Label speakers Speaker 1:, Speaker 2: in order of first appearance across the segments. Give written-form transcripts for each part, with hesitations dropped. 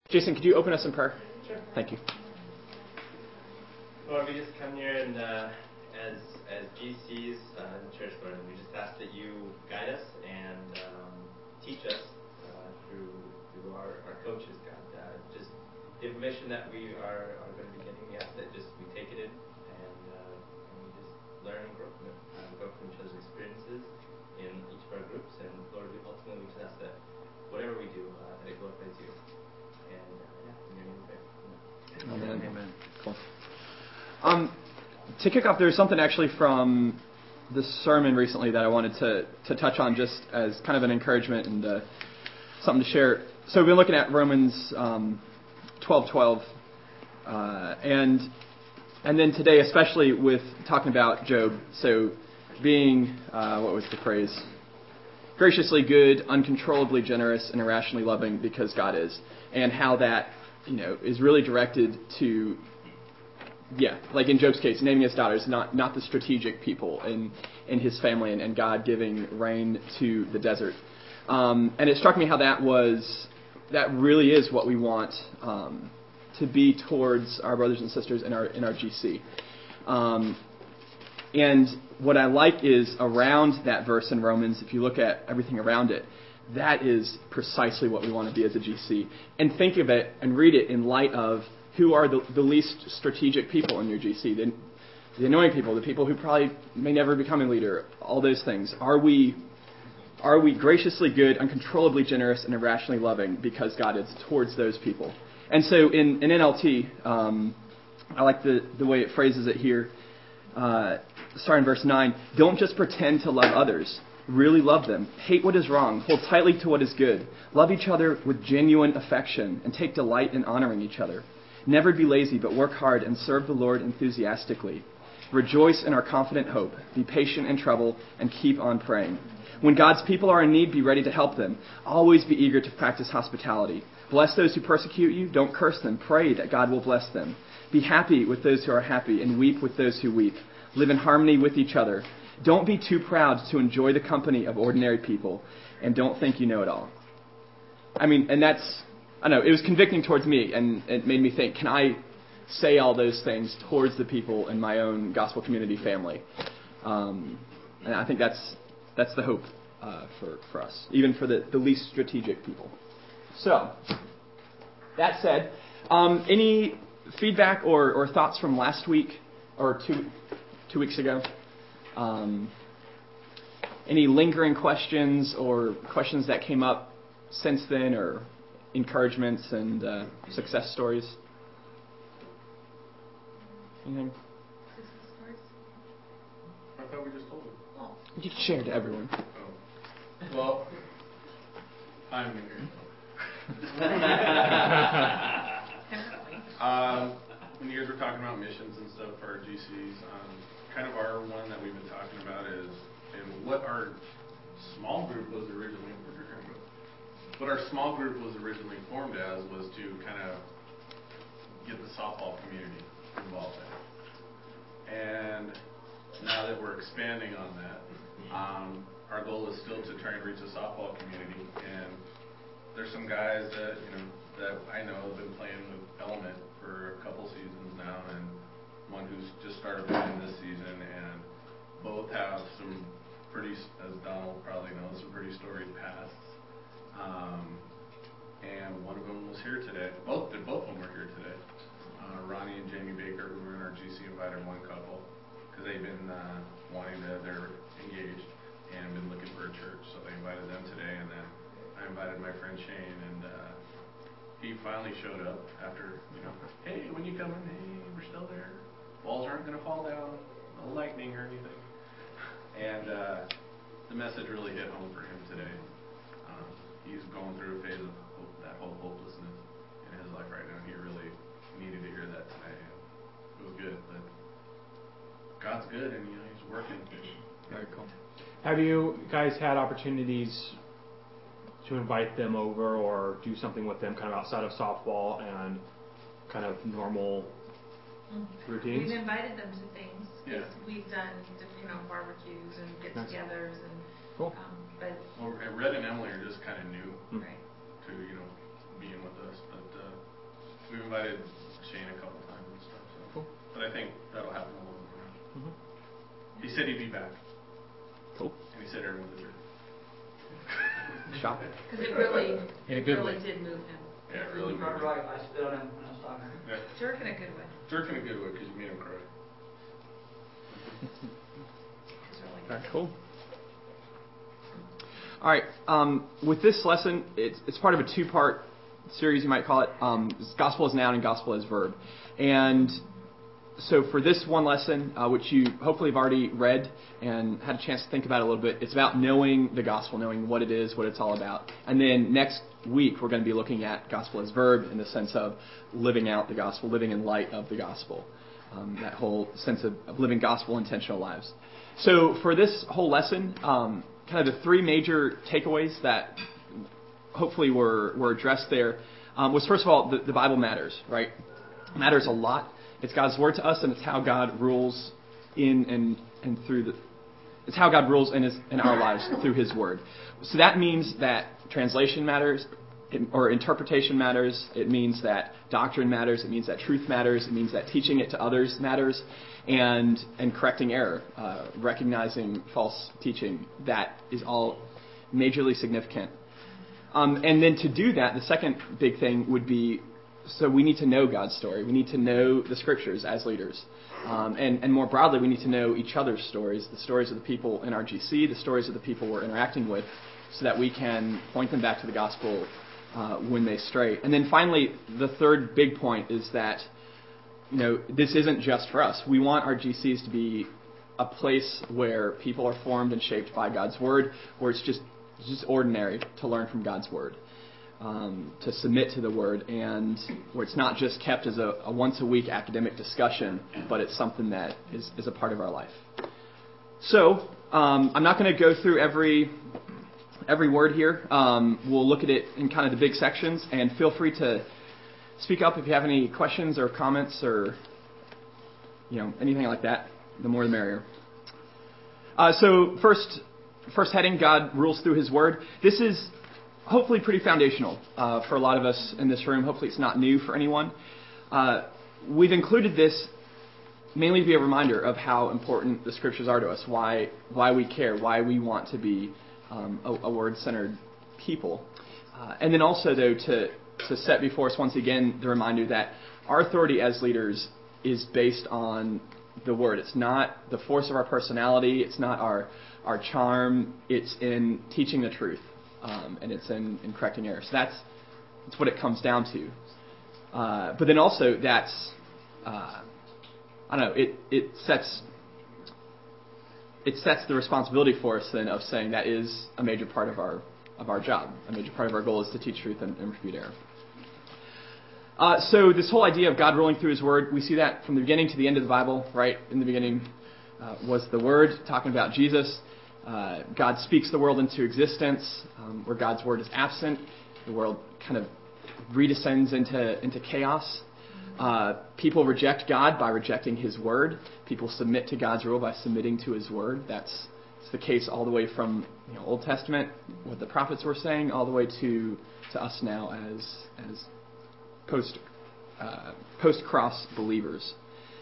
Speaker 1: Jason, could you open us in prayer?
Speaker 2: Sure.
Speaker 1: Thank you.
Speaker 2: Lord, we just come here and as GCs in the church, Lord, we just ask that you guide us and teach us through our coaches, God. Just the information that we are going to be getting, we ask that just we take it in and we just learn and grow from it, grow from each other's experiences in each of our groups. And Lord, we ultimately just ask that whatever we do, that it glorifies you. And in your name we pray.
Speaker 1: Amen. Amen. Cool. To kick off, there's something actually from the sermon recently that I wanted to touch on just as kind of an encouragement and something to share. So we've been looking at Romans 12:12, and then today especially with talking about Job. So being, what was the phrase? Graciously good, uncontrollably generous, and irrationally loving because God is. And how that, is really directed to, like in Job's case, naming his daughters, not the strategic people in his family, and God giving rain to the desert. And it struck me how that really is what we want to be towards our brothers and sisters in our GC. And what I like is around that verse in Romans, if you look at everything around it, that is precisely what we want to be as a GC. And think of it and read it in light of who are the least strategic people in your GC, the annoying people, the people who probably may never become a leader, all those things. Are we graciously good, uncontrollably generous, and irrationally loving because God is towards those people? And so in NLT, I like the way it phrases it here. Starting in verse 9, don't just pretend to love others. Really love them. Hate what is wrong. Hold tightly to what is good. Love each other with genuine affection and take delight in honoring each other. Never be lazy, but work hard and serve the Lord enthusiastically. Rejoice in our confident hope. Be patient in trouble and keep on praying. When God's people are in need, be ready to help them. Always be eager to practice hospitality. Bless those who persecute you. Don't curse them. Pray that God will bless them. Be happy with those who are happy and weep with those who weep. Live in harmony with each other. Don't be too proud to enjoy the company of ordinary people, and don't think you know it all. And that's, I know, it was convicting towards me, and it made me think, can I say all those things towards the people in my own gospel community family? And I think that's the hope for us, even for the least strategic people. So, that said, any feedback or thoughts from last week or two weeks ago? Any lingering questions or questions that came up since then, or encouragements and success stories? Anything?
Speaker 3: Success stories?
Speaker 4: I thought we just told them.
Speaker 3: Oh.
Speaker 1: You can share to everyone.
Speaker 4: Oh. Well, I'm in here. When you guys were talking about missions and stuff for our GCs, kind of our one that we've been talking about is, and what our small group was originally formed as, was to kind of get the softball community involved in it. And now that we're expanding on that, our goal is still to try and reach the softball community. And there's some guys that I know have been playing with Element for a couple seasons now, and one who's just started playing this season, and both have some pretty, as Donald probably knows, some pretty storied pasts. And one of them was here today. Both of them were here today. Ronnie and Jamie Baker, who were in our GC, invited one couple because they've been they're engaged and been looking for a church, so they invited them today. And then I invited my friend Shane, and he finally showed up after, hey, when you coming? Hey, we're still there. Walls aren't going to fall down, no lightning or anything. And the message really hit home for him today. He's going through a phase of that whole hopelessness in his life right now. He really needed to hear that today. It was good, but God's good, and He's working.
Speaker 1: Very cool.
Speaker 5: Have you guys had opportunities to invite them over or do something with them kind of outside of softball and kind of normal routines?
Speaker 3: We've invited them to things.
Speaker 4: Yeah.
Speaker 3: We've done, barbecues and get-togethers and.
Speaker 5: Cool.
Speaker 4: Well, Red and Emily are just kind of new
Speaker 3: Right.
Speaker 4: to being with us, but invited Shane a couple times and stuff. So.
Speaker 5: Cool.
Speaker 4: But I think that'll happen a little bit more.
Speaker 5: Mm-hmm.
Speaker 4: He said he'd be back.
Speaker 1: Cool.
Speaker 4: And he said everyone's a jerk.
Speaker 1: Shock.
Speaker 3: Because it really,
Speaker 5: In a good
Speaker 3: really
Speaker 5: way.
Speaker 3: did move him.
Speaker 4: Yeah, it really.
Speaker 6: You're right. I spit on him when I was talking.
Speaker 4: Yeah.
Speaker 3: Jerk in a good way.
Speaker 4: Jerk in a good way because you made him cry.
Speaker 3: It's really
Speaker 1: All
Speaker 3: good.
Speaker 1: right, cool. All right. With this lesson, it's part of a two-part series, you might call it. It's gospel as noun and gospel as verb. And so for this one lesson, which you hopefully have already read and had a chance to think about a little bit, it's about knowing the gospel, knowing what it is, what it's all about. And then next week, we're going to be looking at gospel as verb in the sense of living out the gospel, living in light of the gospel. That whole sense of living gospel intentional lives. So for this whole lesson, kind of the three major takeaways that hopefully were addressed there was, first of all, the Bible matters, right? It matters a lot. It's God's word to us, and it's how God rules in and through it's how God rules in our lives through His word. So that means that translation matters, or interpretation matters. It means that doctrine matters. It means that truth matters. It means that teaching it to others matters, and correcting error, recognizing false teaching. That is all majorly significant. And then to do that, the second big thing would be, so we need to know God's story. We need to know the Scriptures as leaders. And more broadly, we need to know each other's stories, the stories of the people in our GC, the stories of the people we're interacting with, so that we can point them back to the gospel when they stray. And then finally, the third big point is that, this isn't just for us. We want our GCs to be a place where people are formed and shaped by God's word, where it's just ordinary to learn from God's word. To submit to the word, and where it's not just kept as a once-a-week academic discussion, but it's something that is a part of our life. So, I'm not going to go through every word here. We'll look at it in kind of the big sections, and feel free to speak up if you have any questions or comments or anything like that. The more the merrier. So first heading, God rules through His word. This is hopefully pretty foundational for a lot of us in this room. Hopefully it's not new for anyone. We've included this mainly to be a reminder of how important the Scriptures are to us, why we care, why we want to be a word-centered people. And then also, though, to set before us once again the reminder that our authority as leaders is based on the Word. It's not the force of our personality. It's not our charm. It's in teaching the truth. And it's in correcting error. So that's what it comes down to. But then also that's, it sets the responsibility for us then of saying that is a major part of our job. A major part of our goal is to teach truth and refute error. So this whole idea of God ruling through His word, we see that from the beginning to the end of the Bible, right? In the beginning was the Word, talking about Jesus. God speaks the world into existence. Where God's word is absent, the world kind of redescends into chaos. People reject God by rejecting His word. People submit to God's rule by submitting to His word. That's the case all the way from Old Testament, what the prophets were saying, all the way to us now as post-cross believers.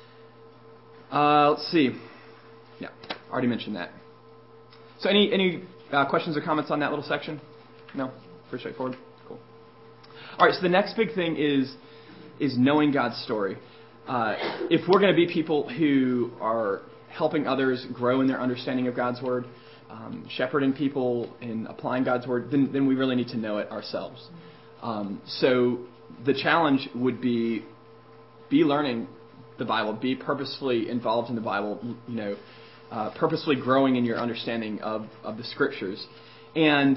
Speaker 1: Let's see. Yeah, already mentioned that. So any questions or comments on that little section? No? Pretty straightforward? Cool. All right, so the next big thing is knowing God's story. If we're going to be people who are helping others grow in their understanding of God's word, shepherding people in applying God's word, then we really need to know it ourselves. So the challenge would be learning the Bible, be purposefully involved in the Bible, purposely growing in your understanding of the Scriptures. And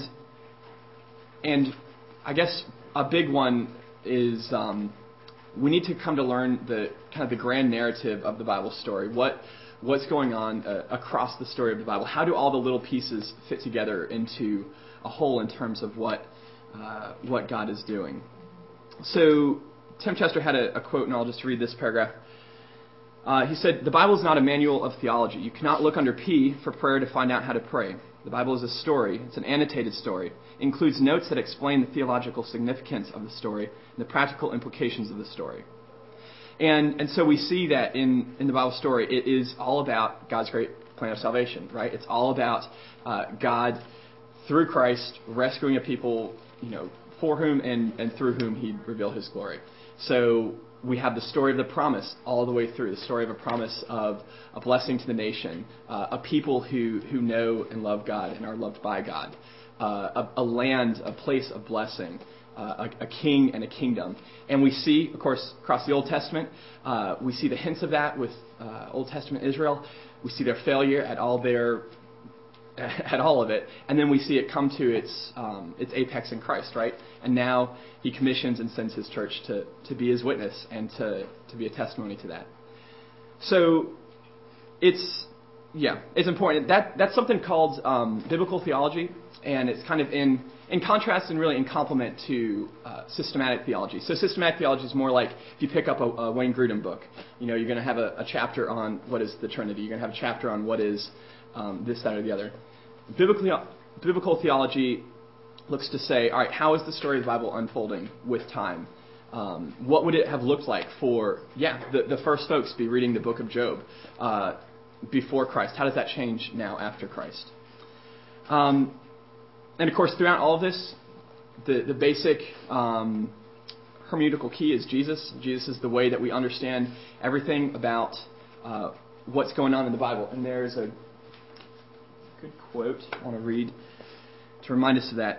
Speaker 1: I guess a big one is we need to come to learn the kind of the grand narrative of the Bible story. What's going on across the story of the Bible? How do all the little pieces fit together into a whole in terms of what God is doing? So Tim Chester had a quote, and I'll just read this paragraph. He said, "The Bible is not a manual of theology. You cannot look under P for prayer to find out how to pray. The Bible is a story. It's an annotated story. It includes notes that explain the theological significance of the story and the practical implications of the story. And so we see that in the Bible story, it is all about God's great plan of salvation, right? It's all about God, through Christ, rescuing a people, for whom and through whom He revealed His glory. So we have the story of the promise all the way through, the story of a promise of a blessing to the nation, a people who know and love God and are loved by God, a land, a place of blessing, a king and a kingdom. And we see, of course, across the Old Testament, we see the hints of that with Old Testament Israel. We see their failure at all of it, and then we see it come to its apex in Christ, right? And now He commissions and sends His church to be His witness and to be a testimony to that. So it's important. That's something called biblical theology, and it's kind of in contrast and really in complement to systematic theology. So systematic theology is more like if you pick up a Wayne Grudem book, you're going to have a chapter on what is the Trinity. You're going to have a chapter on what is this, that, or the other. Biblical theology looks to say, all right, how is the story of the Bible unfolding with time? What would it have looked like for, the first folks to be reading the book of Job before Christ? How does that change now after Christ? And of course, throughout all of this, the basic hermeneutical key is Jesus. Jesus is the way that we understand everything about what's going on in the Bible. And there's a good quote I want to read to remind us of that.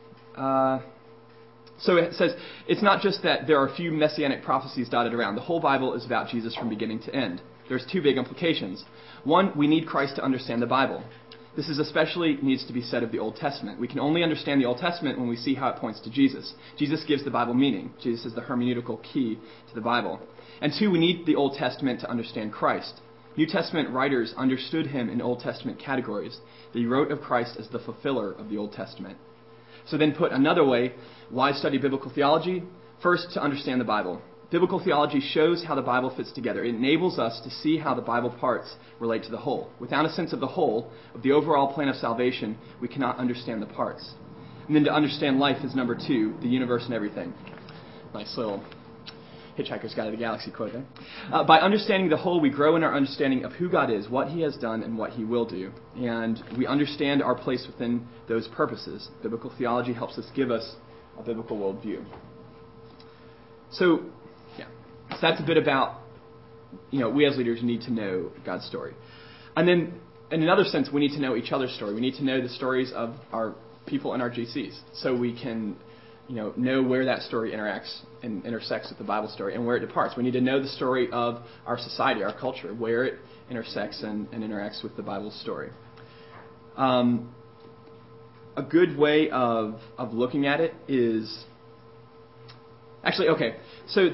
Speaker 1: So it says, it's not just that there are a few messianic prophecies dotted around. The whole Bible is about Jesus from beginning to end. There's two big implications. One, we need Christ to understand the Bible. This is especially needs to be said of the Old Testament. We can only understand the Old Testament when we see how it points to Jesus. Jesus gives the Bible meaning. Jesus is the hermeneutical key to the Bible. And two, we need the Old Testament to understand Christ. New Testament writers understood Him in Old Testament categories. They wrote of Christ as the fulfiller of the Old Testament. So then put another way, why study biblical theology? First, to understand the Bible. Biblical theology shows how the Bible fits together. It enables us to see how the Bible parts relate to the whole. Without a sense of the whole, of the overall plan of salvation, we cannot understand the parts. And then to understand life is number two, the universe and everything. Nice little Hitchhiker's Guide to the Galaxy quote there. By understanding the whole, we grow in our understanding of who God is, what He has done, and what He will do. And we understand our place within those purposes. Biblical theology helps us give us a biblical worldview. So that's a bit about, we as leaders need to know God's story. And then, in another sense, we need to know each other's story. We need to know the stories of our people in our GCs so we can know where that story interacts and intersects with the Bible story and where it departs. We need to know the story of our society, our culture, where it intersects and interacts with the Bible story. A good way of looking at it is... Actually, okay, so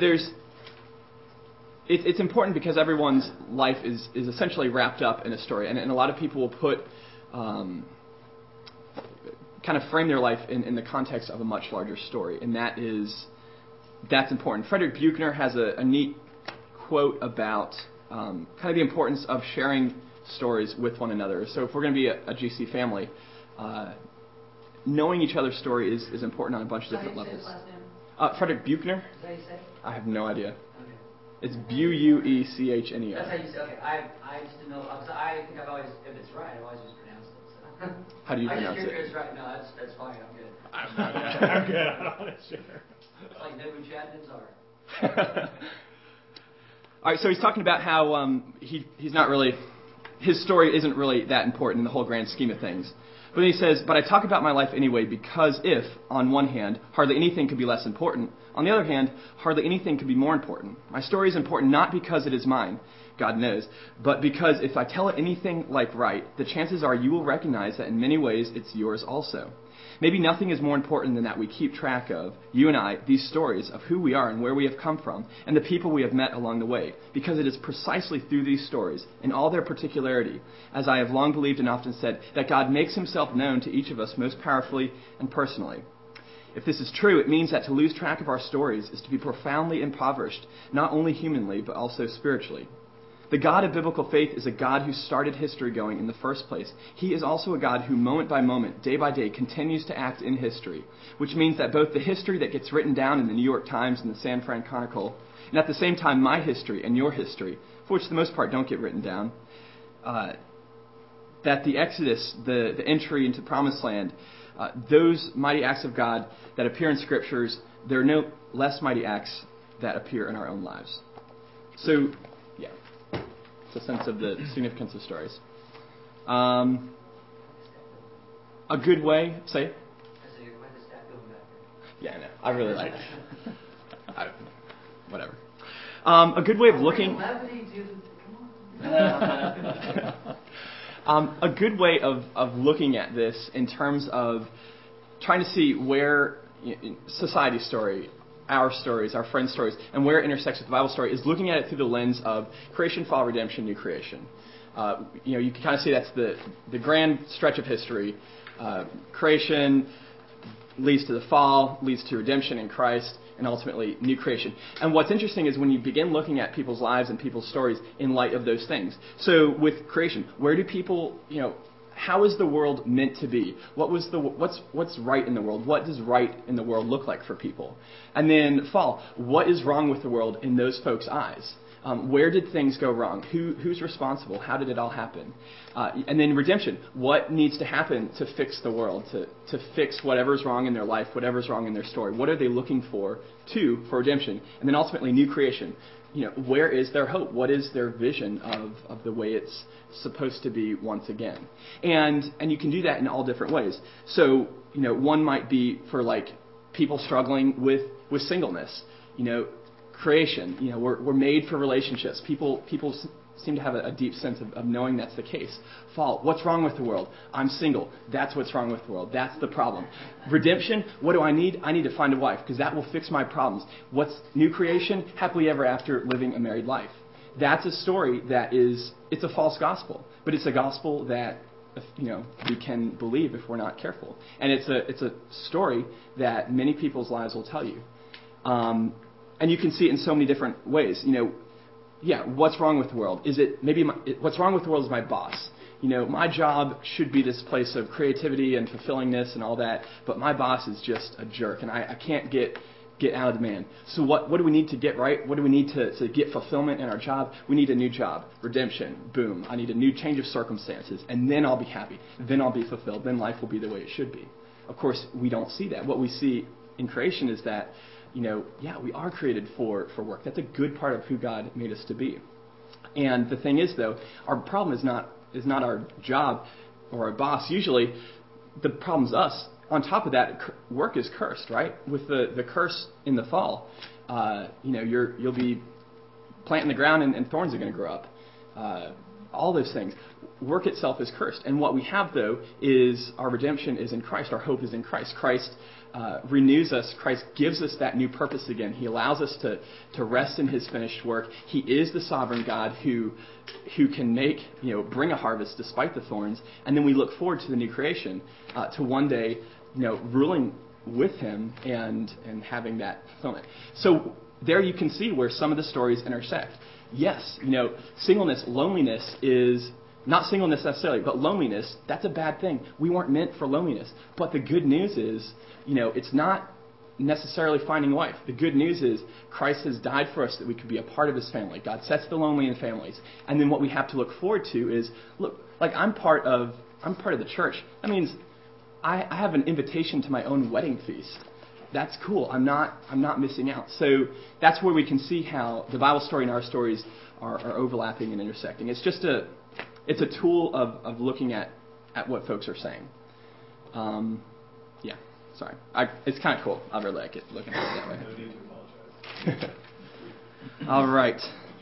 Speaker 1: it's important because everyone's life is essentially wrapped up in a story. And a lot of people will put... kind of frame their life in the context of a much larger story, and that's important. Frederick Buechner has a neat quote about kind of the importance of sharing stories with one another. So if we're going to be a GC family, knowing each other's story is important on a bunch of different levels. Frederick Buechner?
Speaker 6: Is that how you say it?
Speaker 1: I have no idea.
Speaker 6: Okay.
Speaker 1: It's Buechner.
Speaker 6: That's how you say it. Okay. I just didn't know. I think I've always, if it's right, I've always just pronounced it. So.
Speaker 1: How do you pronounce it?
Speaker 6: It's right. No, that's fine. I'm good.
Speaker 5: I'm good. I'm not sure.
Speaker 6: It's like Nebu Chad and Czar.
Speaker 1: All right, so he's talking about how he's not really, his story isn't really that important in the whole grand scheme of things. But then he says, but I talk about my life anyway because if, on one hand, hardly anything could be less important, on the other hand, hardly anything could be more important. My story is important not because it is mine, God knows, but because if I tell it anything like right, the chances are you will recognize that in many ways it's yours also. Maybe nothing is more important than that we keep track of, you and I, these stories of who we are and where we have come from and the people we have met along the way, because it is precisely through these stories, in all their particularity, as I have long believed and often said, that God makes Himself known to each of us most powerfully and personally. If this is true, it means that to lose track of our stories is to be profoundly impoverished, not only humanly, but also spiritually. The God of biblical faith is a God who started history going in the first place. He is also a God who moment by moment, day by day, continues to act in history, which means that both the history that gets written down in the New York Times and the San Fran Chronicle, and at the same time my history and your history, for which the most part don't get written down, that the Exodus, the entry into Promised Land, those mighty acts of God that appear in Scriptures, there are no less mighty acts that appear in our own lives. So, yeah, it's a sense of the significance of stories. A good way, say? Yeah, I know. I really like it. Whatever. A good way of looking... a good way of looking at this in terms of trying to see where society's story, our stories, our friends' stories, and where it intersects with the Bible story is looking at it through the lens of creation, fall, redemption, new creation. You can kind of see that's the grand stretch of history. Creation leads to the fall, leads to redemption in Christ, and ultimately new creation. And what's interesting is when you begin looking at people's lives and people's stories in light of those things. So with creation, where do people, how is the world meant to be? What's right in the world? What does right in the world look like for people? And then fall, what is wrong with the world in those folks' eyes? Where did things go wrong? Who's responsible? How did it all happen? And then redemption. What needs to happen to fix the world, to fix whatever's wrong in their life, whatever's wrong in their story? What are they looking for redemption? And then ultimately new creation. Where is their hope? What is their vision of the way it's supposed to be once again? And you can do that in all different ways. So, one might be for people struggling with singleness. Creation. We're made for relationships. People seem to have a deep sense of knowing that's the case. Fall. What's wrong with the world? I'm single. That's what's wrong with the world. That's the problem. Redemption. What do I need? I need to find a wife because that will fix my problems. What's new creation? Happily ever after, living a married life. That's a story it's a false gospel, but it's a gospel that we can believe if we're not careful. And it's a story that many people's lives will tell you. And you can see it in so many different ways. What's wrong with the world? Is it maybe what's wrong with the world is my boss? My job should be this place of creativity and fulfillingness and all that, but my boss is just a jerk, and I can't get out of demand. So what do we need to get right? What do we need to get fulfillment in our job? We need a new job. Redemption. Boom. I need a new change of circumstances, and then I'll be happy. Then I'll be fulfilled. Then life will be the way it should be. Of course, we don't see that. What we see in creation is that we are created for work. That's a good part of who God made us to be. And the thing is, though, our problem is not our job or our boss. Usually, the problem's us. On top of that, work is cursed, right? With the curse in the fall, you'll be planting the ground and thorns are going to grow up. All those things. Work itself is cursed. And what we have, though, is our redemption is in Christ. Our hope is in Christ. Christ renews us. Christ gives us that new purpose again. He allows us to rest in His finished work. He is the sovereign God who can bring a harvest despite the thorns. And then we look forward to the new creation, to one day, ruling with Him and having that fulfillment. So there you can see where some of the stories intersect. Yes, singleness, loneliness is not singleness necessarily, but loneliness, that's a bad thing. We weren't meant for loneliness. But the good news is, it's not necessarily finding a wife. The good news is Christ has died for us that we could be a part of His family. God sets the lonely in families. And then what we have to look forward to is, I'm part of the church. That means I have an invitation to my own wedding feast. That's cool. I'm not missing out. So that's where we can see how the Bible story and our stories are overlapping and intersecting. It's just a tool of looking at what folks are saying. Sorry. It's kind of cool. I really like it, looking at it that way.
Speaker 4: No need to apologize.
Speaker 1: All right.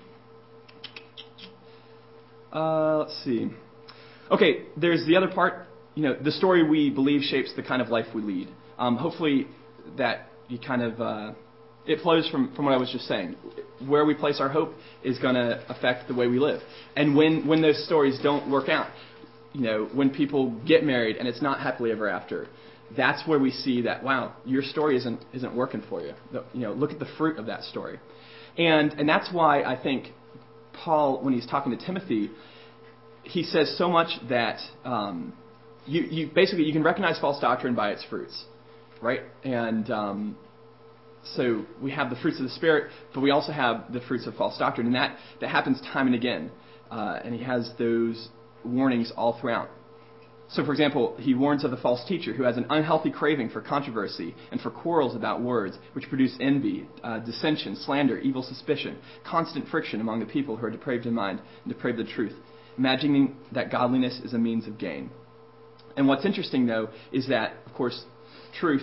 Speaker 1: Let's see. Okay, there's the other part. The story we believe shapes the kind of life we lead. Hopefully that you kind of... it flows from what I was just saying. Where we place our hope is going to affect the way we live. And when those stories don't work out, when people get married and it's not happily ever after, that's where we see that, wow, your story isn't working for you. Look at the fruit of that story. And that's why I think Paul, when he's talking to Timothy, he says so much that you basically you can recognize false doctrine by its fruits, right? And so we have the fruits of the Spirit, but we also have the fruits of false doctrine, and that happens time and again. And he has those warnings all throughout. So, for example, he warns of the false teacher who has an unhealthy craving for controversy and for quarrels about words, which produce envy, dissension, slander, evil suspicion, constant friction among the people who are depraved in mind and depraved of the truth, imagining that godliness is a means of gain. And what's interesting, though, is that, of course, truth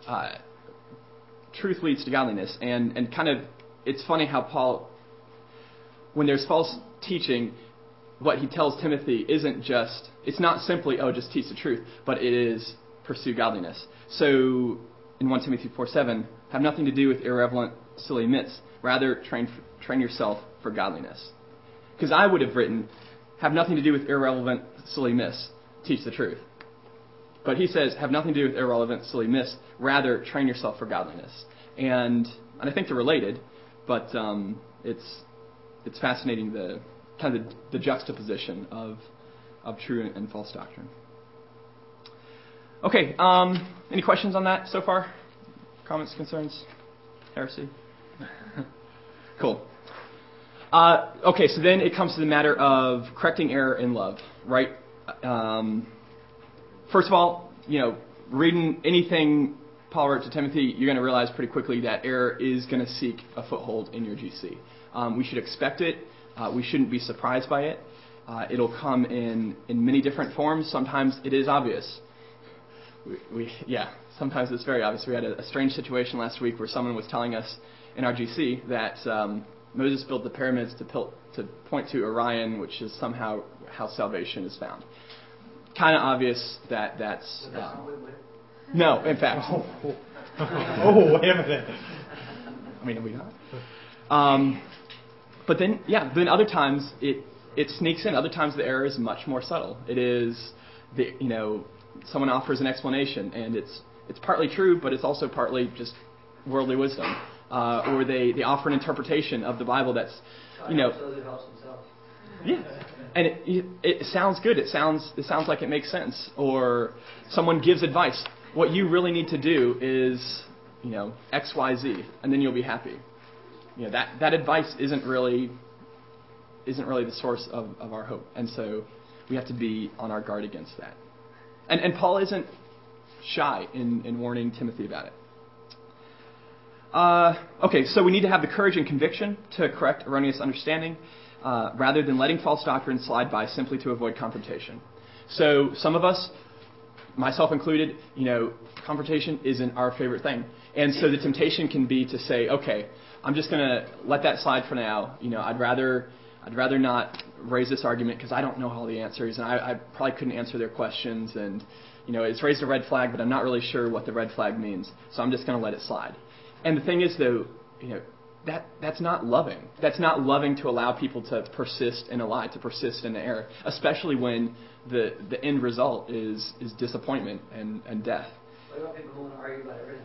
Speaker 1: leads to godliness. And kind of, it's funny how Paul, when there's false teaching, what he tells Timothy isn't just, it's not simply, just teach the truth, but it is pursue godliness. So in 1 Timothy 4:7, have nothing to do with irrelevant, silly myths. Rather, train yourself for godliness. Because I would have written, have nothing to do with irrelevant, silly myths. Teach the truth. But he says, have nothing to do with irrelevant, silly myths. Rather, train yourself for godliness. And I think they're related, but it's fascinating the juxtaposition of true and false doctrine. Okay, any questions on that so far? Comments, concerns, heresy? Cool. Okay, so then it comes to the matter of correcting error in love, right? First of all, reading anything Paul wrote to Timothy, you're going to realize pretty quickly that error is going to seek a foothold in your GC. We should expect it. We shouldn't be surprised by it. It'll come in many different forms. Sometimes it is obvious. Sometimes it's very obvious. We had a strange situation last week where someone was telling us in our GC that Moses built the pyramids to point to Orion, which is somehow how salvation is found. Kind of obvious that's... no, in fact.
Speaker 5: Oh, wait a minute.
Speaker 1: I mean, are we not? But then other times it sneaks in. Other times the error is much more subtle. It is, someone offers an explanation, and it's partly true, but it's also partly just worldly wisdom. Or they offer an interpretation of the Bible that's,
Speaker 6: So it helps himself.
Speaker 1: Yeah, and it sounds good. It sounds like it makes sense. Or someone gives advice. What you really need to do is, X, Y, Z, and then you'll be happy. That advice isn't really the source of our hope, and so we have to be on our guard against that. And Paul isn't shy in warning Timothy about it. Okay, so we need to have the courage and conviction to correct erroneous understanding, rather than letting false doctrine slide by simply to avoid confrontation. So some of us, myself included, confrontation isn't our favorite thing. And so the temptation can be to say, okay, I'm just going to let that slide for now. I'd rather not raise this argument because I don't know all the answers, and I probably couldn't answer their questions, and it's raised a red flag, but I'm not really sure what the red flag means, so I'm just going to let it slide. And the thing is, though, that's not loving. That's not loving to allow people to persist in a lie, to persist in an error, especially when the end result is disappointment and death.
Speaker 6: What about people who want to argue about everything?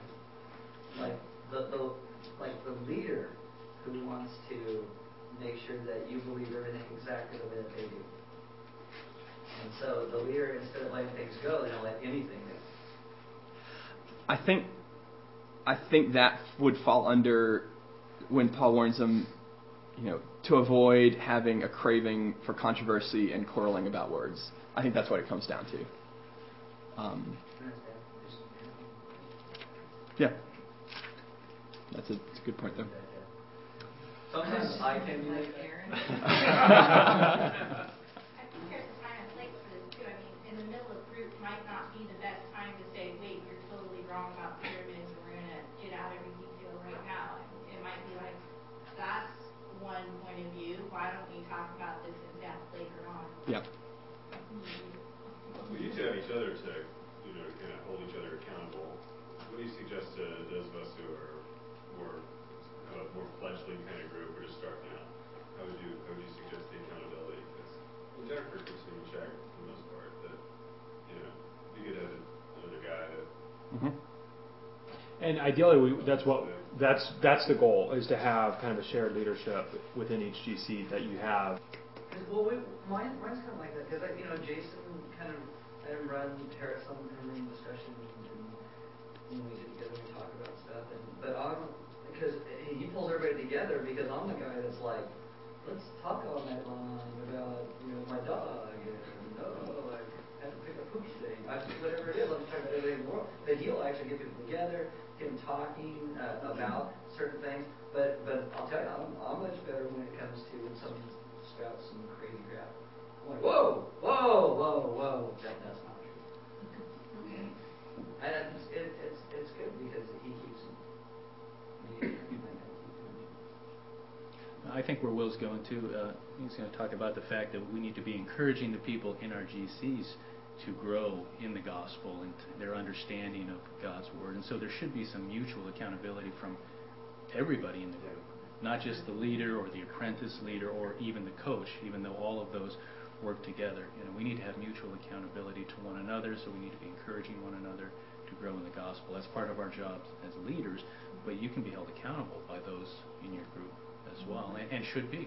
Speaker 6: Like the leader who wants to make sure that you believe everything exactly the way that they do. And so the leader, instead of letting things go, they don't let anything go.
Speaker 1: I think that would fall under when Paul warns them, to avoid having a craving for controversy and quarreling about words. I think that's what it comes down to. Yeah. That's a good point, though.
Speaker 6: Sometimes I can be like
Speaker 3: Aaron.
Speaker 7: I think there's a time and place for this too. I mean, in the middle of group might not be the best time to say, wait, you're totally wrong about pyramids, and we're going to get out every detail right now. It might be like, that's one point of view. Why don't we talk about this in depth later on?
Speaker 1: Yeah.
Speaker 8: We need to have each other to, kind of hold each other accountable. What do you suggest to those of us who are more fledgling kind of group, or just starting out? How would you suggest the accountability? Because Jennifer keeps me in check for the most part. That you could have another guy that.
Speaker 5: And ideally, that's what That's the goal, is to have kind of a shared leadership within each GC that you have.
Speaker 6: Well, mine's kind of like that, because Jason kind of, I run some room discussions, and we get together and talk about stuff, but because he pulls everybody together, because I'm the guy that's like, let's talk all night long about my dog, and I have to pick a poop today, whatever it is, I'm talking about everything in the world. But he'll actually get people together, get them talking about certain things. But I'll tell you, I'm much better when it comes to when someone spouts some crazy crap. I'm like, whoa, that's not true. And it's good because he keeps me.
Speaker 9: I think where Will's going to, he's going to talk about the fact that we need to be encouraging the people in our GCs to grow in the gospel and their understanding of God's word. And so there should be some mutual accountability from everybody in the group, not just the leader or the apprentice leader or even the coach, even though all of those work together. We need to have mutual accountability to one another, so we need to be encouraging one another to grow in the gospel. That's part of our jobs as leaders, but you can be held accountable by those in your group as well, and should be.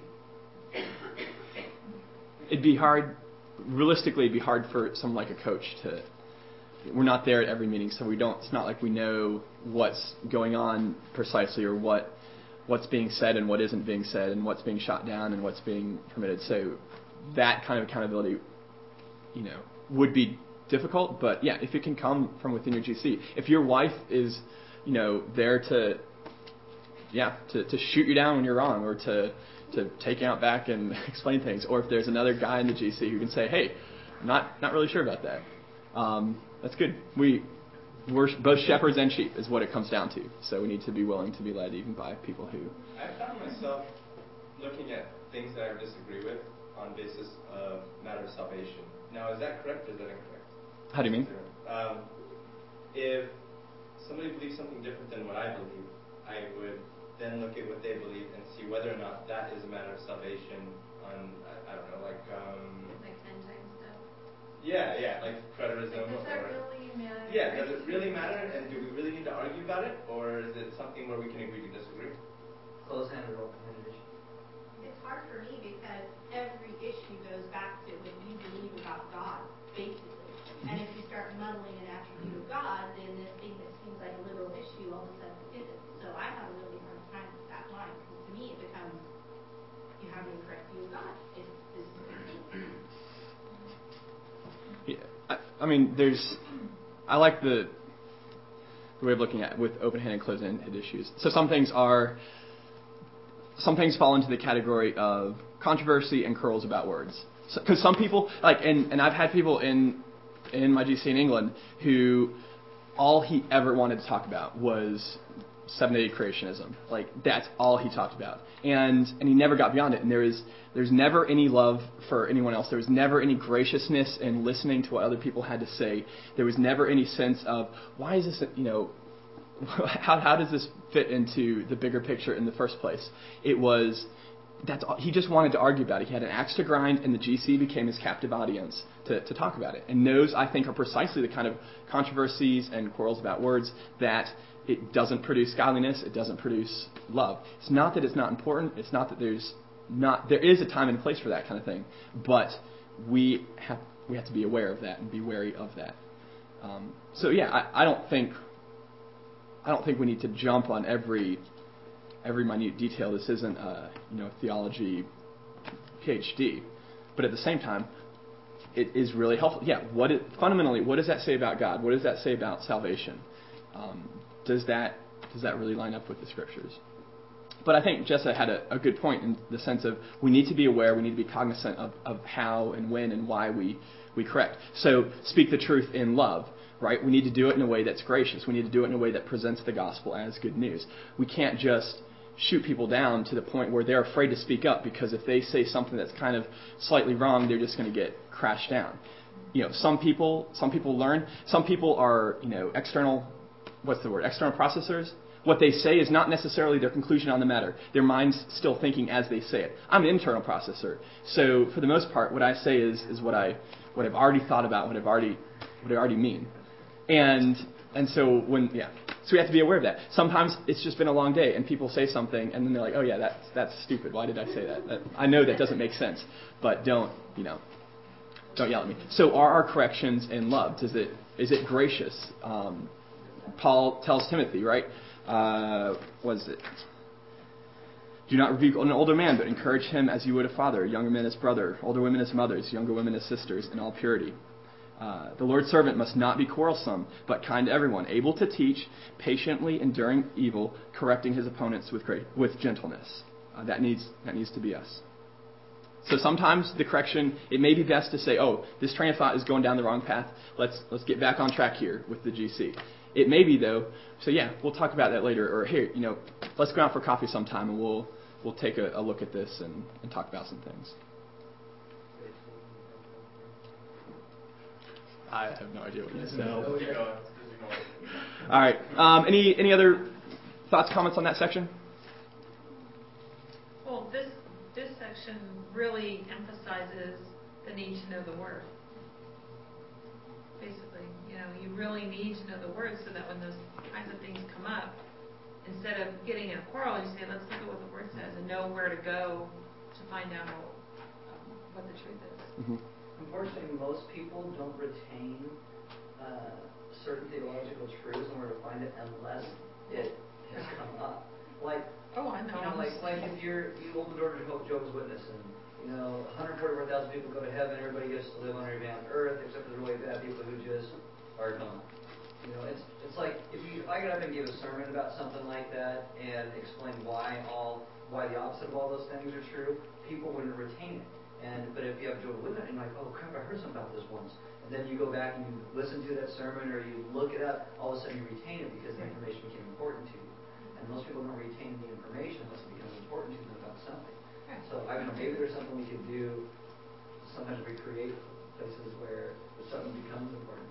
Speaker 1: It'd be hard, realistically, it'd be hard for someone like a coach to, we're not there at every meeting, so it's not like we know what's going on precisely or what's being said and what isn't being said and what's being shot down and what's being permitted. So that kind of accountability, would be difficult, but yeah, if it can come from within your GC. If your wife is, there to shoot you down when you're wrong, or to take you out back and explain things, or if there's another guy in the GC who can say, hey, I'm not really sure about that. That's good. We're both shepherds and sheep is what it comes down to. So we need to be willing to be led even by people who...
Speaker 2: I found myself looking at things that I would disagree with on basis of matter of salvation. Now, is that correct or is that incorrect?
Speaker 1: How do you mean?
Speaker 2: If somebody believes something different than what I believe, I would then look at what they believe and see whether or not that is a matter of salvation on, I don't know, like
Speaker 7: end time stuff.
Speaker 2: Yeah, like preterism.
Speaker 3: Does that really matter?
Speaker 2: Yeah, does it really matter, and do we really need to argue about it, or is it something where we can agree to disagree?
Speaker 6: Close-handed or open-handed issue?
Speaker 7: It's hard for me because every issue goes back to what you believe about God, basically. And if you start muddling an attribute of God, then this thing that seems like a literal issue all of a sudden isn't. So I have a really hard time with that line, because to me it becomes, you have an incorrect view of God. It's this
Speaker 1: Yeah, I like the way of looking at it with open-handed and closed-ended issues. So some things fall into the category of controversy and quarrels about words. Because some people, and I've had people in my GC in England who all he ever wanted to talk about was Seventh-day creationism. That's all he talked about. And he never got beyond it. And there's never any love for anyone else. There was never any graciousness in listening to what other people had to say. There was never any sense of, why is this, how does this fit into the bigger picture in the first place? That's all, he just wanted to argue about it. He had an axe to grind, and the GC became his captive audience to talk about it. And those, I think, are precisely the kind of controversies and quarrels about words that it doesn't produce godliness, it doesn't produce love. It's not that it's not important, it's not that there is a time and place for that kind of thing, but we have to be aware of that and be wary of that. I don't think we need to jump on every minute detail. This isn't a theology PhD, but at the same time, it is really helpful. Yeah, fundamentally, what does that say about God? What does that say about salvation? Does that really line up with the Scriptures? But I think Jessa had a good point in the sense of we need to be aware, we need to be cognizant of how and when and why we correct. So speak the truth in love, right? We need to do it in a way that's gracious. We need to do it in a way that presents the gospel as good news. We can't just shoot people down to the point where they're afraid to speak up, because if they say something that's kind of slightly wrong, they're just going to get crashed down. Some people learn. Some people are, external processors. What they say is not necessarily their conclusion on the matter. Their mind's still thinking as they say it. I'm an internal processor. So for the most part, what I say is what I've already thought about, what I already mean. And so So we have to be aware of that. Sometimes it's just been a long day, and people say something, and then they're like, "Oh yeah, that's stupid. Why did I say that? I know that doesn't make sense." But don't yell at me. So are our corrections in love? Is it gracious? Paul tells Timothy, right? Was it? Do not rebuke an older man, but encourage him as you would a father, younger men as brother, older women as mothers, younger women as sisters, in all purity. The Lord's servant must not be quarrelsome, but kind to everyone, able to teach, patiently enduring evil, correcting his opponents with gentleness. That needs to be us. So sometimes the correction, it may be best to say, "Oh, this train of thought is going down the wrong path. Let's get back on track here with the GC." It may be though. So yeah, we'll talk about that later. Or here, let's go out for coffee sometime, and we'll take a look at this and talk about some things. I have no idea what you said.
Speaker 5: No.
Speaker 1: All right. Any other thoughts, comments on that section?
Speaker 3: Well, this section really emphasizes the need to know the Word. Basically, you really need to know the Word so that when those kinds of things come up, instead of getting in a quarrel, you say, let's look at what the Word says and know where to go to find out what the truth is.
Speaker 1: Mm-hmm.
Speaker 6: Unfortunately, most people don't retain certain theological truths and where to find it unless it has come up. Like,
Speaker 3: I know.
Speaker 6: Like if you open the door to Jehovah's Witness and 144,000 people go to heaven, everybody gets to live on everything on earth except for the really bad people who just are gone. It's like if I got up and give a sermon about something like that and explain why the opposite of all those things are true, people wouldn't retain it. But if you have Jehovah's Witness and you're like, "Oh crap, I heard something about this once," and then you go back and you listen to that sermon or you look it up, all of a sudden you retain it because the information became important to you. And most people don't retain the information unless it becomes important to them about something. So maybe there's something we could do. Sometimes we create places where something becomes important.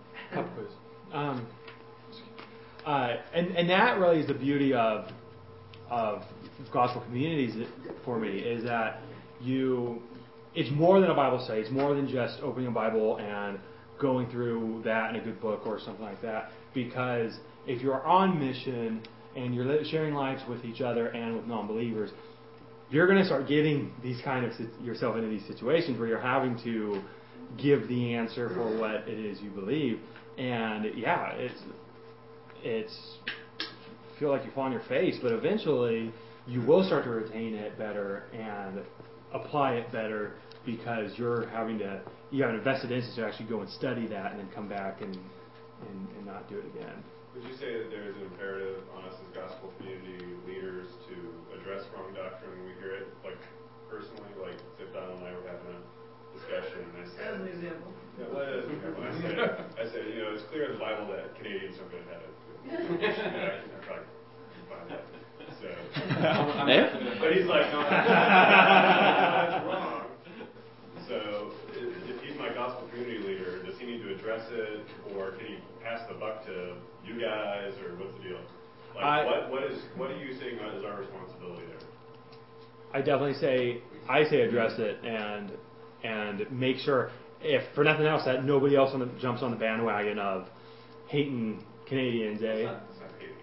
Speaker 5: And that really is the beauty of gospel communities for me, is that it's more than a Bible study. It's more than just opening a Bible and going through that in a good book or something like that. Because if you're on mission and you're sharing lives with each other and with non-believers, you're going to start getting yourself into these situations where you're having to give the answer for what it is you believe. And yeah, it's feel like you fall on your face, but eventually you will start to retain it better and apply it better because you have an invested interest to actually go and study that and then come back and not do it again.
Speaker 8: Would you say that there is an imperative on us as gospel community leaders to address wrong doctrine when we hear it? Like personally, like if Donald and I were having a discussion and I said,
Speaker 6: as an example.
Speaker 8: Yeah, well, as an example, I said, it's clear in the Bible that Canadians don't go to heaven. I probably find that. So, but he's like, no, that's wrong. So, if he's my gospel community leader, does he need to address it, or can he pass the buck to you guys, or what's the deal? Like, what are you saying is our responsibility there?
Speaker 5: I definitely say address it and make sure, if for nothing else, that nobody else jumps on the bandwagon of hating Canadians, eh?
Speaker 8: It's not hating,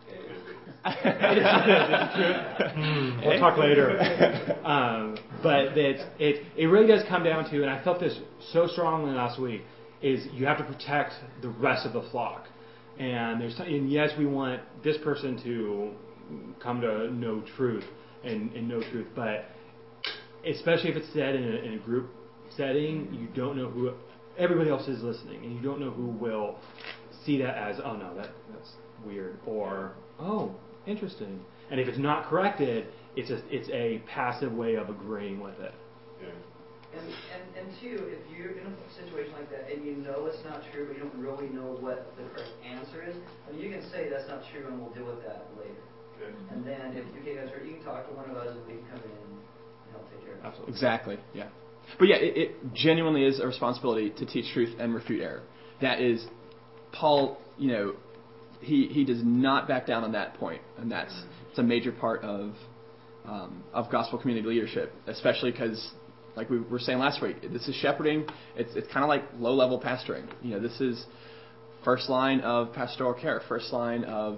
Speaker 5: We'll talk later. But it really does come down to, and I felt this so strongly last week, is you have to protect the rest of the flock. And yes, we want this person to come to know truth and know truth, but especially if it's said in a group setting, you don't know who everybody else is listening, and you don't know who will see that as, oh no, that's weird, or oh, interesting. And if it's not corrected, it's a passive way of agreeing with it.
Speaker 8: Yeah.
Speaker 6: And two, if you're in a situation like that and you know it's not true, but you don't really know what the correct answer is, you can say that's not true and we'll deal with that later.
Speaker 8: Okay.
Speaker 6: And then if you can't answer it, you can talk to one of us and we can come in and help take care of it.
Speaker 1: Absolutely. Exactly. Yeah. But yeah, it genuinely is a responsibility to teach truth and refute error. That is, Paul, he does not back down on that point, and it's a major part of gospel community leadership, especially because, like we were saying last week, this is shepherding. It's kind of like low-level pastoring. This is first line of pastoral care, first line of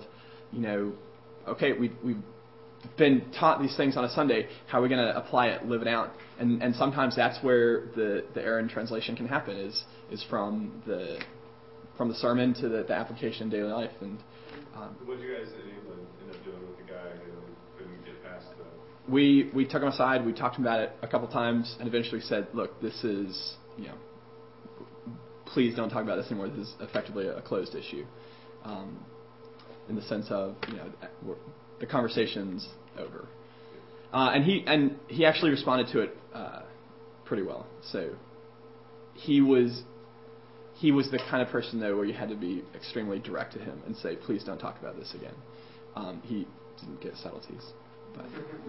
Speaker 1: okay, we've been taught these things on a Sunday. How are we going to apply it, live it out? And sometimes that's where the error in translation can happen is from the sermon to the application in daily life. And
Speaker 8: what did you guys in England end up doing with the guy who couldn't get past the?
Speaker 1: We took him aside. We talked about it a couple times, and eventually said, "Look, this is please don't talk about this anymore. This is effectively a closed issue." In the sense of the conversation's over, and he actually responded to it pretty well. So he was the kind of person though where you had to be extremely direct to him and say, please don't talk about this again. He didn't get subtleties, but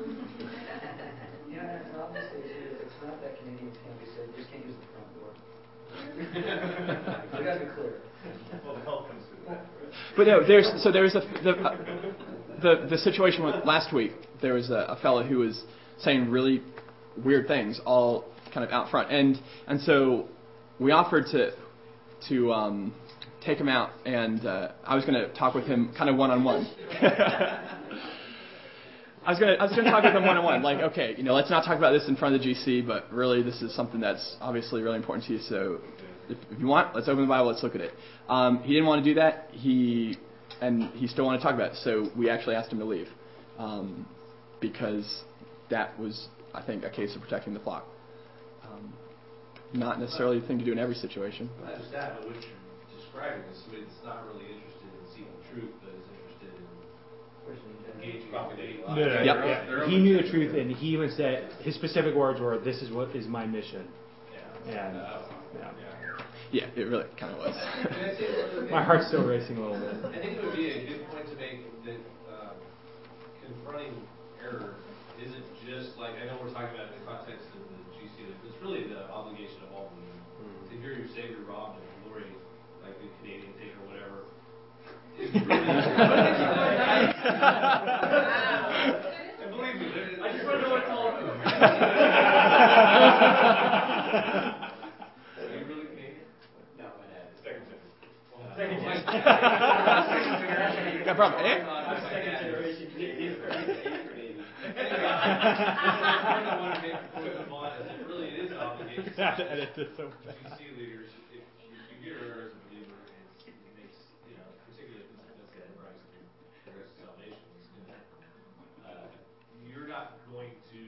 Speaker 6: and obviously it's not that Canadians can't be said, you just can't use the front door. We gotta be clear.
Speaker 8: Well, the help comes through that.
Speaker 1: But no, there's the situation with last week. There was a fellow who was saying really weird things, all kind of out front, and so we offered to take him out, and I was going to talk with him kind of one-on-one. I was going to talk with him one-on-one, like, okay, let's not talk about this in front of the GC, but really this is something that's obviously really important to you. So if you want, let's open the Bible, let's look at it. He didn't want to do that. He still wanted to talk about it. So we actually asked him to leave because that was, I think, a case of protecting the flock. Not necessarily the thing to do in every situation.
Speaker 10: I understand, but what you're describing is somebody that's not really interested in seeking truth, but is interested in engaging in daily life.
Speaker 5: No. He knew the truth, and he even said his specific words were, "This is what is my mission."
Speaker 1: Yeah, it really kind of was.
Speaker 5: My heart's still racing a little bit.
Speaker 10: I think it would be a good point to make that confronting error isn't just like, I know we're talking about it in the context of the GC, but it's really the obligation of all believers. To hear your Savior robbed of glory, like the Canadian thing or whatever, is really and believe me, I just want to know what it's all about. Are you really Canadian? No, my dad is second generation.
Speaker 1: Got a problem, eh?
Speaker 10: I'm second generation Canadian. It really is an obligation. GC leaders, if you hear her as a believer, it makes, particularly if it's in Christ for the salvation, you're not going to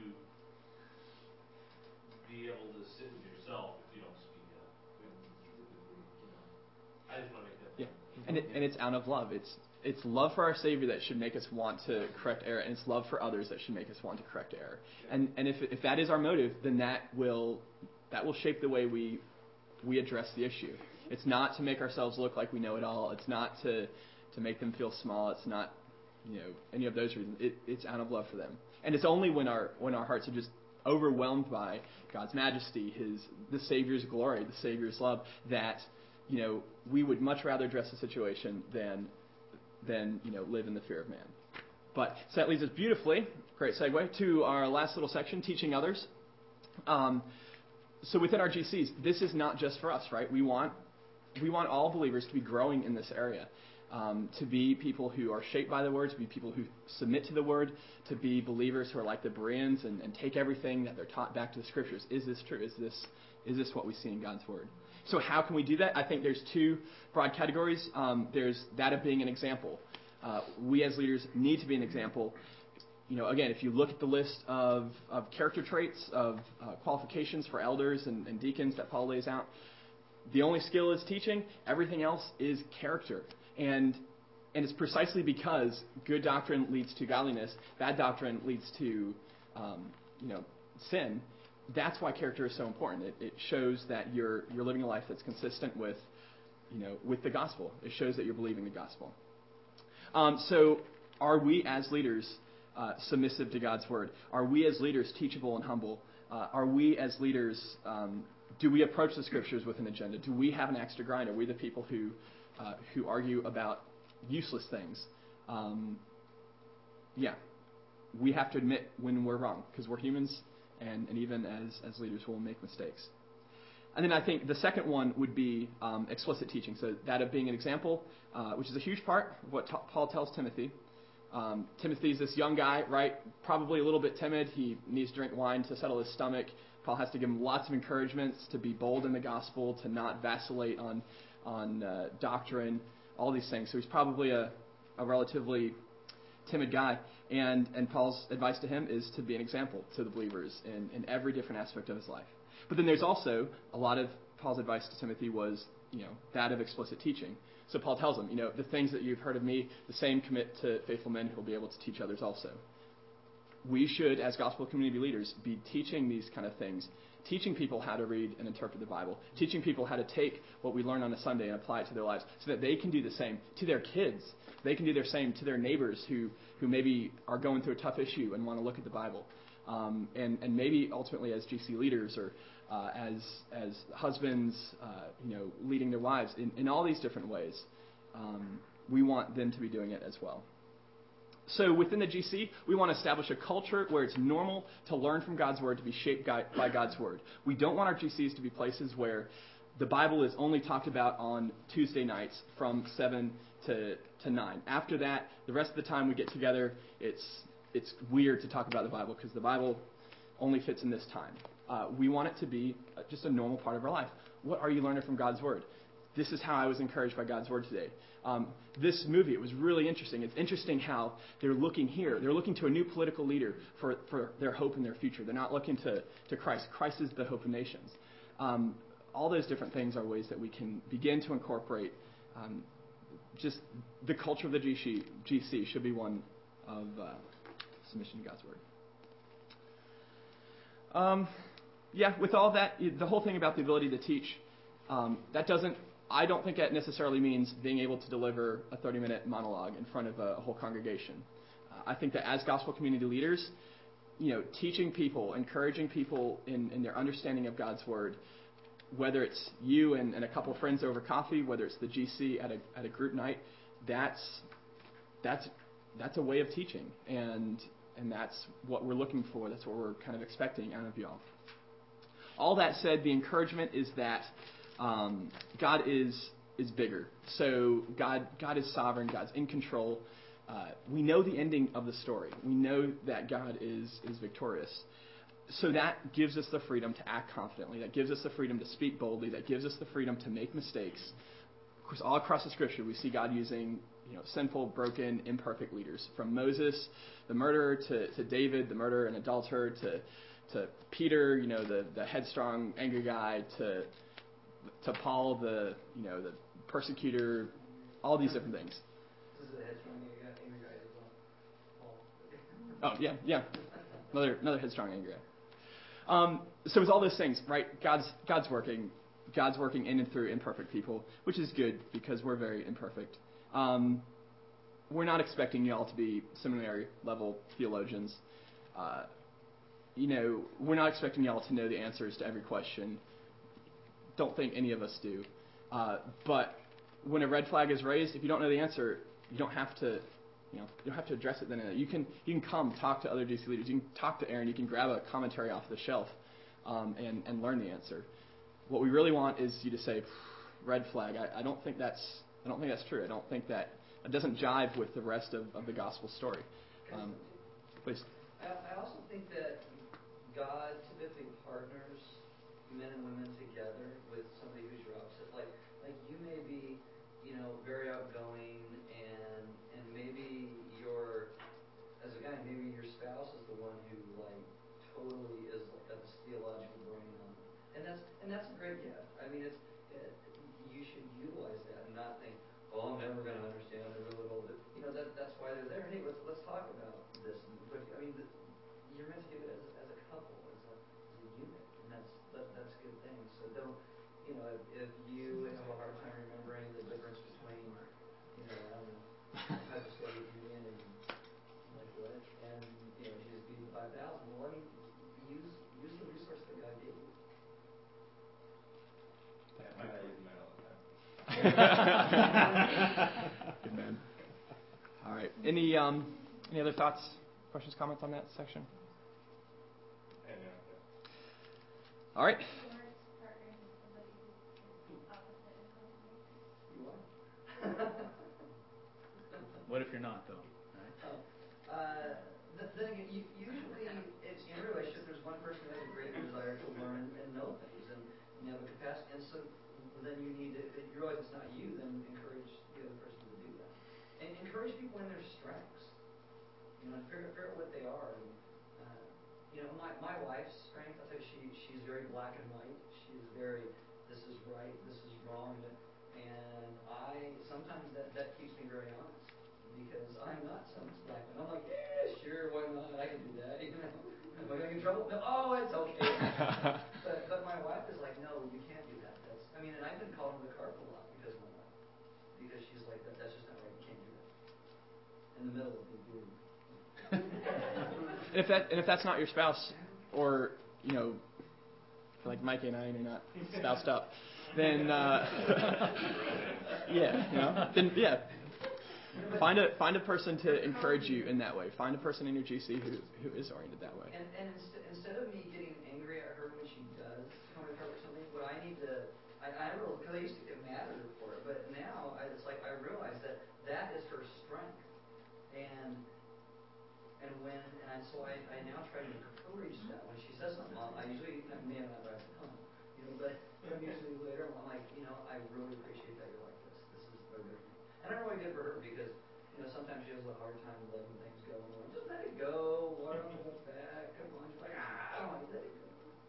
Speaker 10: be able to sit with yourself if you don't speak up. I just want to make that point.
Speaker 1: And it's out of love. It's love for our Savior that should make us want to correct error, and it's love for others that should make us want to correct error. And if that is our motive, then that will shape the way we address the issue. It's not to make ourselves look like we know it all. It's not to make them feel small. It's not any of those reasons. It's out of love for them. And it's only when our hearts are just overwhelmed by God's majesty, the Savior's glory, the Savior's love, that we would much rather address the situation than live in the fear of man. But so that leads us beautifully, great segue, to our last little section, teaching others. So within our GCs, this is not just for us, right? We want all believers to be growing in this area, to be people who are shaped by the Word, to be people who submit to the Word, to be believers who are like the Bereans and take everything that they're taught back to the Scriptures. Is this true? Is this what we see in God's Word? So how can we do that? I think there's two broad categories. There's that of being an example. We as leaders need to be an example. Again, if you look at the list of character traits, of qualifications for elders and deacons that Paul lays out, the only skill is teaching. Everything else is character. And it's precisely because good doctrine leads to godliness, bad doctrine leads to sin. That's why character is so important. It shows that you're living a life that's consistent with the gospel. It shows that you're believing the gospel. So are we as leaders submissive to God's word? Are we as leaders teachable and humble? Are we as leaders, do we approach the scriptures with an agenda? Do we have an axe to grind? Are we the people who argue about useless things? We have to admit when we're wrong because we're humans, and even as leaders we'll make mistakes. And then I think the second one would be explicit teaching. So that of being an example, which is a huge part of what Paul tells Timothy. Timothy's this young guy, right? Probably a little bit timid. He needs to drink wine to settle his stomach. Paul has to give him lots of encouragements to be bold in the gospel, to not vacillate on doctrine, all these things. So he's probably a relatively timid guy. And Paul's advice to him is to be an example to the believers in every different aspect of his life. But then there's also a lot of Paul's advice to Timothy was, that of explicit teaching. So Paul tells him, the things that you've heard of me, the same commit to faithful men who will be able to teach others also. We should, as gospel community leaders, be teaching these kind of things, teaching people how to read and interpret the Bible, teaching people how to take what we learn on a Sunday and apply it to their lives so that they can do the same to their kids. They can do the same to their neighbors who maybe are going through a tough issue and want to look at the Bible. And maybe ultimately as GC leaders or as husbands, leading their wives in all these different ways, we want them to be doing it as well. So within the GC, we want to establish a culture where it's normal to learn from God's Word, to be shaped by God's Word. We don't want our GCs to be places where the Bible is only talked about on Tuesday nights from 7 to 9. After that, the rest of the time we get together, it's weird to talk about the Bible because the Bible only fits in this time. We want it to be just a normal part of our life. What are you learning from God's Word? This is how I was encouraged by God's Word today. This movie, it was really interesting. It's interesting how they're looking here. They're looking to a new political leader for their hope in their future. They're not looking to Christ. Christ is the hope of nations. All those different things are ways that we can begin to incorporate just the culture of the GC should be one of submission to God's Word. With all that, the whole thing about the ability to teach, I don't think that necessarily means being able to deliver a 30-minute monologue in front of a whole congregation. I think that as gospel community leaders, teaching people, encouraging people in their understanding of God's Word, whether it's you and a couple friends over coffee, whether it's the GC at a group night, that's a way of teaching, and that's what we're looking for. That's what we're kind of expecting out of y'all. All that said, the encouragement is that God is bigger. So God is sovereign. God's in control. We know the ending of the story. We know that God is victorious. So that gives us the freedom to act confidently. That gives us the freedom to speak boldly. That gives us the freedom to make mistakes. Of course, all across the Scripture, we see God using sinful, broken, imperfect leaders. From Moses, the murderer, to David, the murderer and adulterer, to Peter, the headstrong, angry guy, to Paul, the persecutor, all these different things.
Speaker 6: This is a headstrong angry guy as well.
Speaker 1: Oh yeah, another headstrong angry guy. So it's all those things, right? God's working in and through imperfect people, which is good because we're very imperfect. We're not expecting y'all to be seminary level theologians. We're not expecting y'all to know the answers to every question. Don't think any of us do. But when a red flag is raised, if you don't know the answer, you don't have to address it then. You can come talk to other GC leaders. You can talk to Aaron. You can grab a commentary off the shelf and learn the answer. What we really want is you to say, red flag. I don't think that's true. I don't think that it doesn't jive with the rest of the gospel story. Please.
Speaker 6: I also think that God typically partners men and women together with somebody who's your opposite. Like you may be, very outgoing, and maybe as a guy, maybe your spouse is the one who totally is got this theological brain on, and that's a great gift. I mean, you should utilize that and not think, I'm never going to understand it. That's why they're there. Hey, let's talk about this. But you're meant to do it as a couple, as a unit, and that's a good thing. So don't, if you have a hard time remembering the difference between, hypostatic union and what, and Jesus being 5,000. Well, use the resource that God gave you.
Speaker 10: I use mine all the time.
Speaker 1: Good man. All right. Any other thoughts, questions, comments on that section? All right.
Speaker 9: What if you're not, though? Right?
Speaker 6: Then again, usually it's in a relationship. There's one person who has a great desire to learn and know things, and you have a capacity. And so then you need to. If you realize it's not you, then encourage the other person to do that, and encourage people in their strengths. You know, figure out what they are. And, you know, my wife's strength. I tell you, she's very black and white. She's very this is right, this is wrong, and I sometimes that keeps me very honest. Because I'm not some black man. I'm like, yeah, sure, why not? I can do that. You know, am I going to get in trouble? No, oh, it's okay. but my wife is like, no, you can't do that. And I've been called into the carpet a lot because of my wife. Because she's like, that's just not right. You can't do that. In the middle of the doing.
Speaker 1: And if that's not your spouse, or you know, like Mikey and I, and you're not spoused up, then Find a person to encourage you in that way. Find a person in your GC who is oriented that way.
Speaker 6: And instead of me getting angry at her when she does come to cover something, what I need to, because I used to get mad at her for it, but now it's like I realize that is her strength, so I now try to encourage that when she says something. I usually not right at the time, but I'm usually later. I'm like, I really appreciate that you're like this. This is very good for me. And I really did for her because, sometimes she has a hard time letting things go. And just let it go. Water on the back. Come on. She's like, I don't want to let it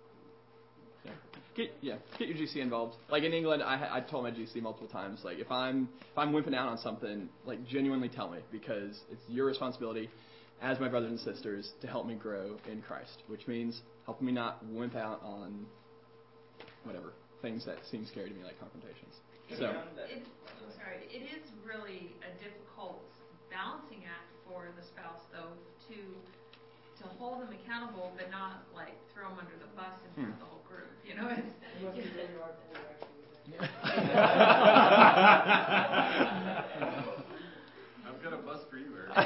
Speaker 6: go.
Speaker 1: Get your GC involved. Like in England, I told my GC multiple times, like if I'm wimping out on something, like genuinely tell me, because it's your responsibility as my brothers and sisters to help me grow in Christ, which means helping me not wimp out on whatever things that seem scary to me, like confrontations. So
Speaker 3: it is really a difficult balancing act for the spouse, though, to hold them accountable, but not like throw them under the bus in front of the whole group.
Speaker 4: I've got a bus for you, Eric.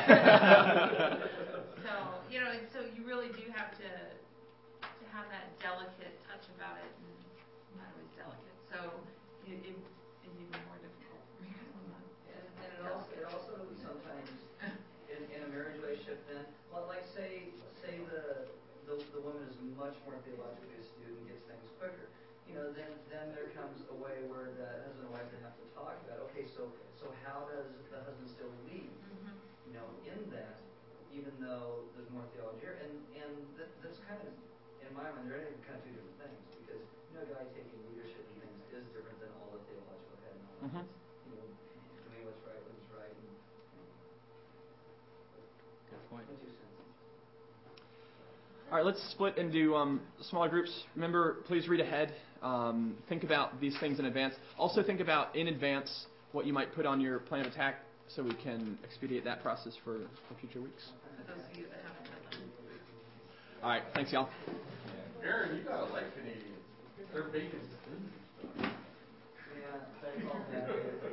Speaker 3: So you really do have to have that delicate touch about it, and not always delicate. So it is even more difficult for me.
Speaker 6: And it also sometimes in a marriage relationship, then, like say the woman is much more theologically astute and gets things quicker. Then there comes a way where the husband and wife have to talk about, okay, so how does the husband still lead? In that, even though there's more theology here, and that's kind of, in my mind, they're kind of two different things, because a guy taking leadership and things is different than all the theological head knowledge. Doing what's right, what's right.
Speaker 9: Good point.
Speaker 1: All right, let's split into smaller groups. Remember, please read ahead. Think about these things in advance. Also think about in advance what you might put on your plan of attack so we can expedite that process for future weeks.
Speaker 3: For those of you that haven't done that.
Speaker 1: All right, thanks, y'all.
Speaker 4: Aaron, you gotta like Canadians. Their bacon's food.
Speaker 6: Yeah, that's all that is.